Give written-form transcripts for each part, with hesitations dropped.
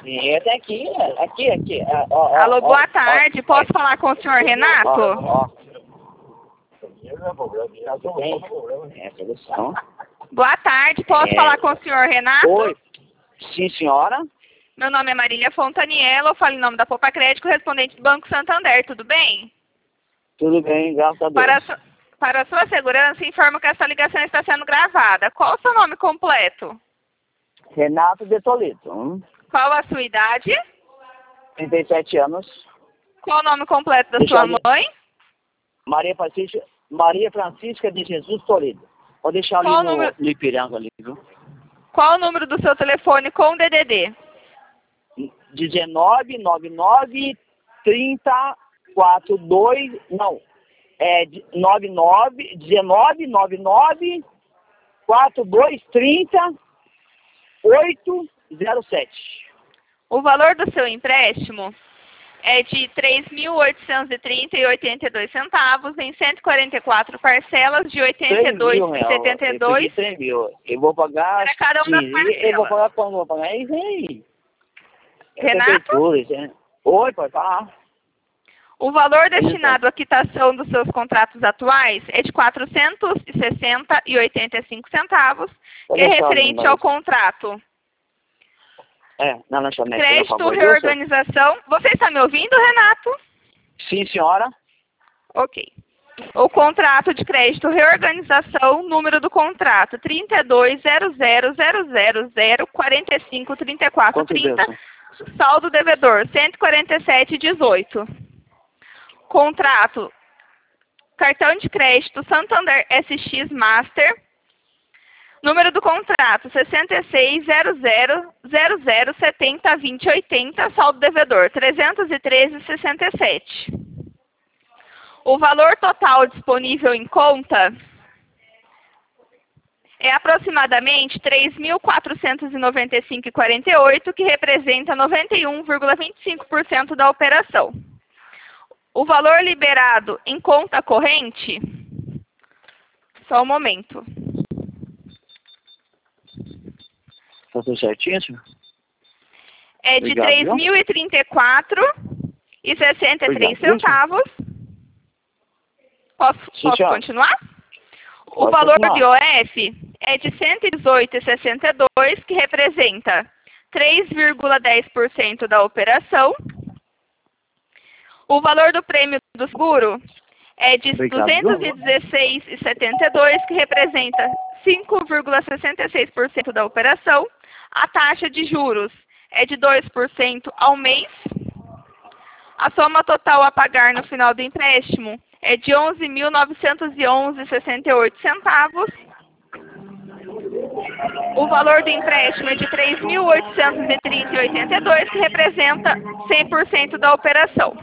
Sim, até aqui. Aqui. Alô, boa tarde. Posso falar com o senhor Renato? É a solução. Boa tarde. Posso falar com o senhor Renato? Oi. Sim, senhora. Meu nome é Marília Fontaniello. Eu falo em nome da Poupa Crédito, correspondente do Banco Santander. Tudo bem? Tudo bem, graças a Deus. Para a sua segurança, informo que essa ligação está sendo gravada. Qual o seu nome completo? Renato de Toledo. Qual a sua idade? 37 anos. Qual o nome completo da sua mãe? Maria Francisca de Jesus Toledo. Pode deixar ali no Ipiranga ali, viu? Qual o número do seu telefone com DDD? 1999 30 42, não, 1999 42 30 807. O valor do seu empréstimo é de R$ 3.830,82 em 144 parcelas de R$ 82,72. 3 mil. Eu vou pagar para cada uma das parcelas. Eu vou pagar quando? Vou pagar isso aí. Renato? Oi, pode falar. O valor destinado à quitação dos seus contratos atuais é de R$ 460,85, que é referente ao contrato. Na lanchonete. Crédito, reorganização. Você está me ouvindo, Renato? Sim, senhora. Ok. O contrato de crédito, reorganização, número do contrato, 32.00.000.45.34.30. Saldo devedor, 147,18. Contrato, cartão de crédito Santander SX Master, número do contrato 66.00.00.70.20.80, saldo devedor 313,67. O valor total disponível em conta é aproximadamente R$ 3.495,48, que representa 91,25% da operação. O valor liberado em conta corrente, só um momento. Tá tudo certinho, senhor? É de R$ 3.034,63. Posso continuar? O valor do IOF é de R$ 118,62, que representa 3,10% da operação. O valor do prêmio do seguro é de R$ 216,72, que representa 5,66% da operação. A taxa de juros é de 2% ao mês. A soma total a pagar no final do empréstimo é de R$ 11.911,68. O valor do empréstimo é de R$ 3.830,82, que representa 100% da operação.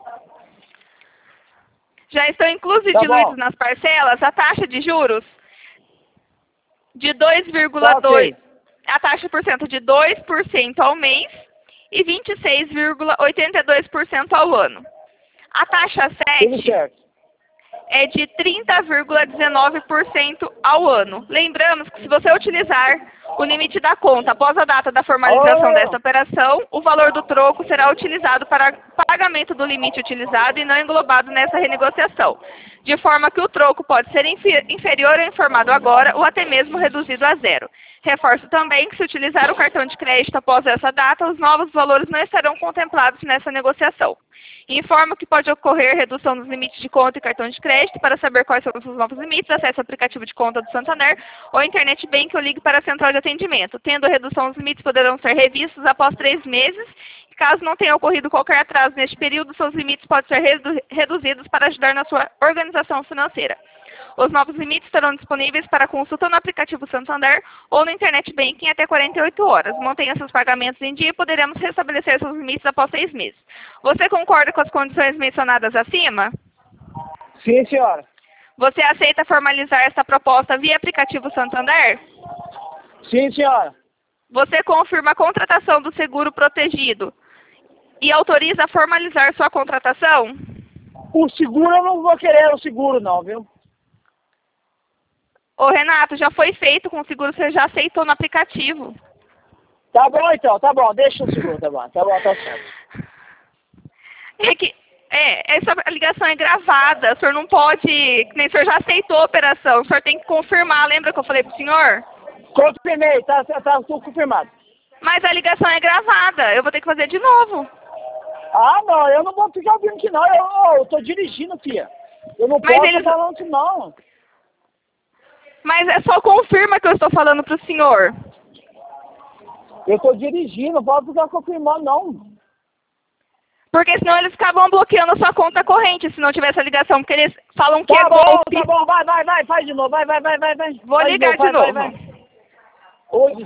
Já estão inclusos e diluídos nas parcelas a taxa de juros de 2,2%, a taxa por cento de 2% ao mês e 26,82% ao ano. A taxa 7 é de 30,19% ao ano. Lembramos que se você utilizar o limite da conta após a data da formalização desta operação, o valor do troco será utilizado para pagamento do limite utilizado e não englobado nessa renegociação, de forma que o troco pode ser inferior ao informado agora ou até mesmo reduzido a zero. Reforço também que se utilizar o cartão de crédito após essa data, os novos valores não estarão contemplados nessa negociação. Informo que pode ocorrer redução dos limites de conta e cartão de crédito. Para saber quais são os novos limites, acesse o aplicativo de conta do Santander ou Internet Bank ou ligue para a central de atendimento. Tendo a redução, os limites poderão ser revistos após 3 meses. Caso não tenha ocorrido qualquer atraso neste período, seus limites podem ser reduzidos para ajudar na sua organização financeira. Os novos limites estarão disponíveis para consulta no aplicativo Santander ou no Internet Banking até 48 horas. Mantenha seus pagamentos em dia e poderemos restabelecer seus limites após 6 meses. Você concorda com as condições mencionadas acima? Sim, senhora. Você aceita formalizar esta proposta via aplicativo Santander? Sim, senhora. Você confirma a contratação do seguro protegido e autoriza a formalizar sua contratação? O seguro eu não vou querer o seguro não, viu? Ô Renato, já foi feito com o seguro, você já aceitou no aplicativo. Tá bom então, tá bom, deixa o seguro, tá bom, tá certo. É que, essa ligação é gravada, o senhor não pode, nem o senhor já aceitou a operação, o senhor tem que confirmar, lembra que eu falei pro senhor? Confirmei, tá tudo confirmado. Mas a ligação é gravada, eu vou ter que fazer de novo. Ah, não, eu não vou ficar ouvindo que não, eu tô dirigindo, filha. Eu não Mas posso eles... falar isso não. Mas é só confirma que eu estou falando pro senhor. Eu tô dirigindo, não posso ficar confirmando não. Porque senão eles acabam bloqueando a sua conta corrente, se não tivesse a ligação, porque eles falam que Tá é bom, golpe. tá bom, vai, faz de novo, vai. Vou Faz ligar de novo. Vai. Oi,